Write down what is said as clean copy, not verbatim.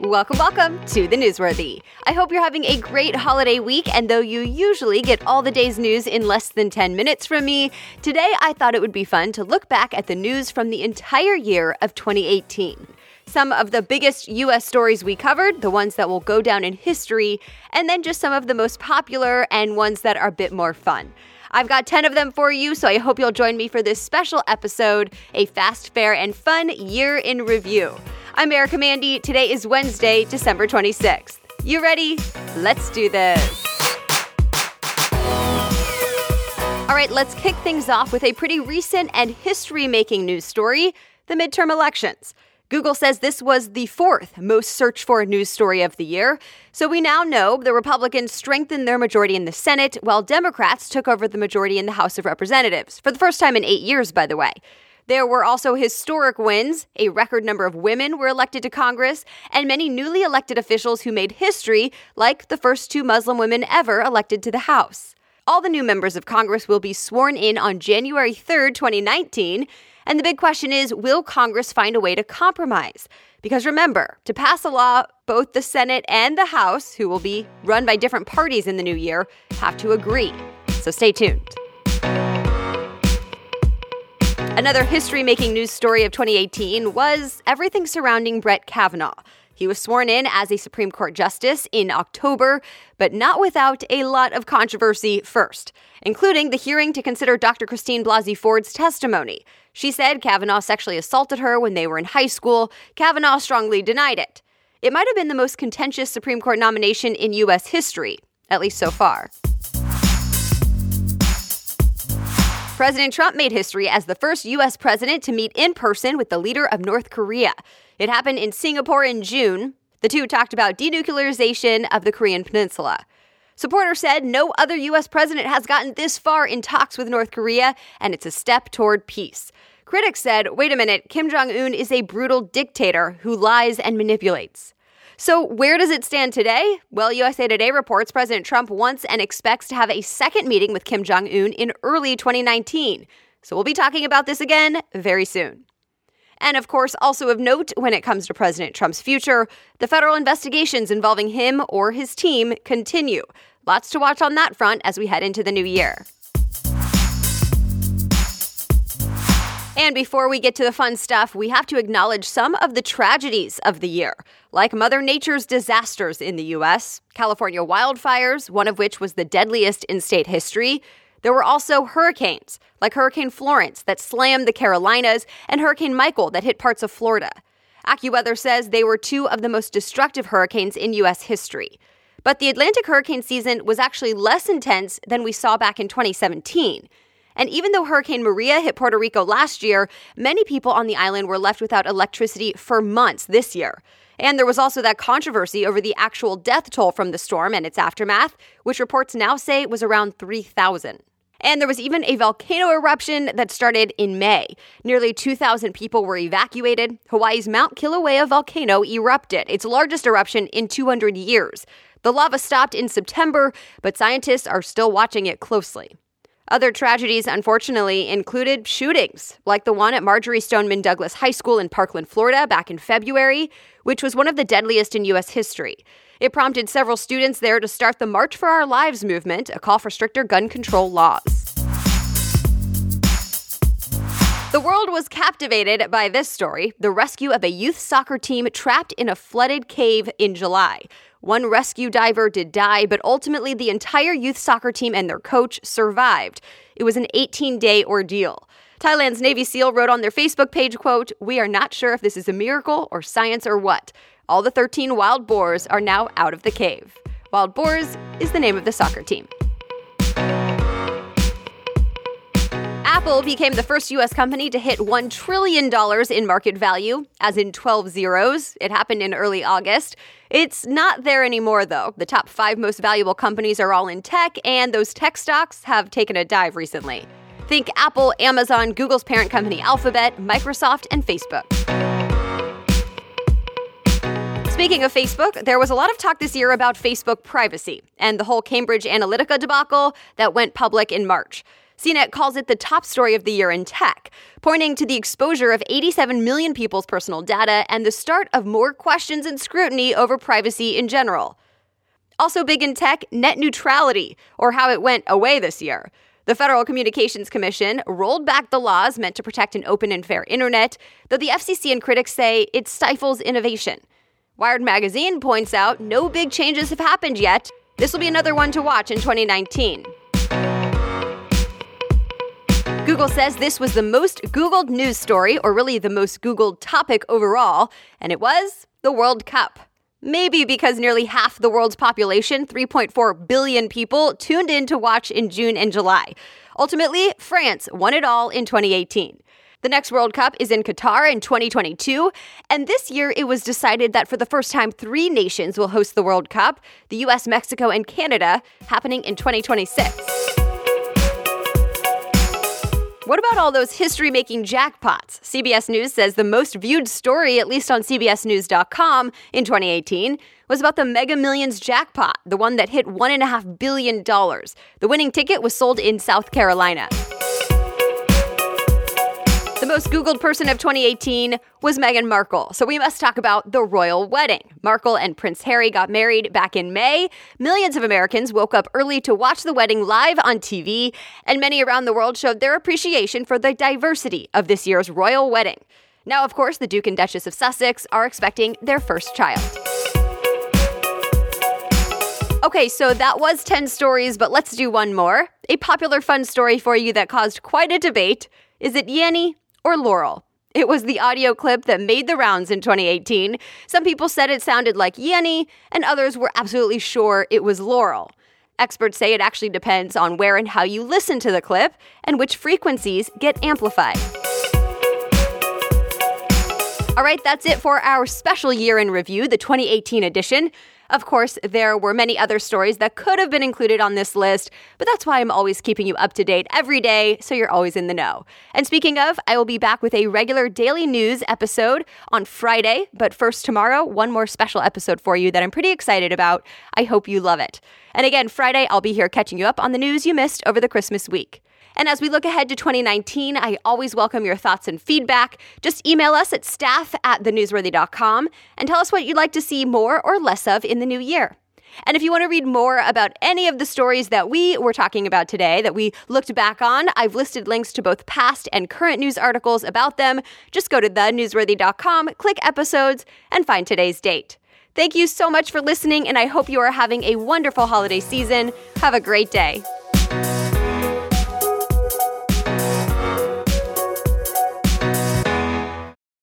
Welcome to The Newsworthy. I hope you're having a great holiday week, and though you usually get all the day's news in less than 10 minutes from me, today I thought it would be fun to look back at the news from the entire year of 2018. Some of the biggest U.S. stories we covered, the ones that will go down in history, and then just some of the most popular and ones that are a bit more fun. I've got 10 of them for you, so I hope you'll join me for this special episode, a fast, fair, and fun year in review. I'm Erica Mandy. Today is Wednesday, December 26th. You ready? Let's do this. All right, let's kick things off with a pretty recent and history-making news story, the midterm elections. Google says this was the fourth most searched for news story of the year. So we now know the Republicans strengthened their majority in the Senate, while Democrats took over the majority in the House of Representatives, for the first time in 8 years, by the way. There were also historic wins. A record number of women were elected to Congress, and many newly elected officials who made history, like the first 2 Muslim women ever elected to the House. All the new members of Congress will be sworn in on January 3rd, 2019. And the big question is, will Congress find a way to compromise? Because remember, to pass a law, both the Senate and the House, who will be run by different parties in the new year, have to agree. So stay tuned. Another history-making news story of 2018 was everything surrounding Brett Kavanaugh. He was sworn in as a Supreme Court justice in October, but not without a lot of controversy first, including the hearing to consider Dr. Christine Blasey Ford's testimony. She said Kavanaugh sexually assaulted her when they were in high school. Kavanaugh strongly denied it. It might have been the most contentious Supreme Court nomination in U.S. history, at least so far. President Trump made history as the first U.S. president to meet in person with the leader of North Korea. It happened in Singapore in June. The two talked about denuclearization of the Korean peninsula. Supporters said no other U.S. president has gotten this far in talks with North Korea, and it's a step toward peace. Critics said, wait a minute, Kim Jong-un is a brutal dictator who lies and manipulates. So where does it stand today? Well, USA Today reports President Trump wants and expects to have a second meeting with Kim Jong-un in early 2019. So we'll be talking about this again very soon. And of course, also of note when it comes to President Trump's future, the federal investigations involving him or his team continue. Lots to watch on that front as we head into the new year. And before we get to the fun stuff, we have to acknowledge some of the tragedies of the year, like Mother Nature's disasters in the U.S., California wildfires, one of which was the deadliest in state history. There were also hurricanes, like Hurricane Florence that slammed the Carolinas and Hurricane Michael that hit parts of Florida. AccuWeather says they were 2 of the most destructive hurricanes in U.S. history. But the Atlantic hurricane season was actually less intense than we saw back in 2017. And even though Hurricane Maria hit Puerto Rico last year, many people on the island were left without electricity for months this year. And there was also that controversy over the actual death toll from the storm and its aftermath, which reports now say was around 3,000. And there was even a volcano eruption that started in May. Nearly 2,000 people were evacuated. Hawaii's Mount Kilauea volcano erupted, its largest eruption in 200 years. The lava stopped in September, but scientists are still watching it closely. Other tragedies, unfortunately, included shootings, like the one at Marjory Stoneman Douglas High School in Parkland, Florida, back in February, which was one of the deadliest in U.S. history. It prompted several students there to start the March for Our Lives movement, a call for stricter gun control laws. The world was captivated by this story, the rescue of a youth soccer team trapped in a flooded cave in July. One rescue diver did die, but ultimately the entire youth soccer team and their coach survived. It was an 18-day ordeal. Thailand's Navy SEAL wrote on their Facebook page, quote, "We are not sure if this is a miracle or science or what. All the 13 wild boars are now out of the cave." Wild Boars is the name of the soccer team. Apple became the first U.S. company to hit $1 trillion in market value, as in 12 zeros. It happened in early August. It's not there anymore, though. The top 5 most valuable companies are all in tech, and those tech stocks have taken a dive recently. Think Apple, Amazon, Google's parent company Alphabet, Microsoft, and Facebook. Speaking of Facebook, there was a lot of talk this year about Facebook privacy and the whole Cambridge Analytica debacle that went public in March. CNET calls it the top story of the year in tech, pointing to the exposure of 87 million people's personal data and the start of more questions and scrutiny over privacy in general. Also big in tech, net neutrality, or how it went away this year. The Federal Communications Commission rolled back the laws meant to protect an open and fair internet, though the FCC and critics say it stifles innovation. Wired Magazine points out no big changes have happened yet. This will be another one to watch in 2019. Google says this was the most Googled news story, or really the most Googled topic overall, and it was the World Cup. Maybe because nearly half the world's population, 3.4 billion people, tuned in to watch in June and July. Ultimately, France won it all in 2018. The next World Cup is in Qatar in 2022, and this year it was decided that for the first time 3 nations will host the World Cup, the US, Mexico, and Canada, happening in 2026. What about all those history-making jackpots? CBS News says the most viewed story, at least on CBSNews.com in 2018, was about the Mega Millions jackpot, the one that hit $1.5 billion. The winning ticket was sold in South Carolina. The most Googled person of 2018 was Meghan Markle, so we must talk about the royal wedding. Markle and Prince Harry got married back in May. Millions of Americans woke up early to watch the wedding live on TV, and many around the world showed their appreciation for the diversity of this year's royal wedding. Now, of course, the Duke and Duchess of Sussex are expecting their first child. Okay, so that was 10 stories, but let's do one more. A popular fun story for you that caused quite a debate. Is it Yanny or Laurel? It was the audio clip that made the rounds in 2018. Some people said it sounded like Yanny, and others were absolutely sure it was Laurel. Experts say it actually depends on where and how you listen to the clip and which frequencies get amplified. All right, that's it for our special year in review, the 2018 edition. Of course, there were many other stories that could have been included on this list, but that's why I'm always keeping you up to date every day, so you're always in the know. And speaking of, I will be back with a regular daily news episode on Friday, but first tomorrow, one more special episode for you that I'm pretty excited about. I hope you love it. And again, Friday, I'll be here catching you up on the news you missed over the Christmas week. And as we look ahead to 2019, I always welcome your thoughts and feedback. Just email us at staff@thenewsworthy.com and tell us what you'd like to see more or less of in the new year. And if you want to read more about any of the stories that we were talking about today, that we looked back on, I've listed links to both past and current news articles about them. Just go to thenewsworthy.com, click episodes, and find today's date. Thank you so much for listening, and I hope you are having a wonderful holiday season. Have a great day.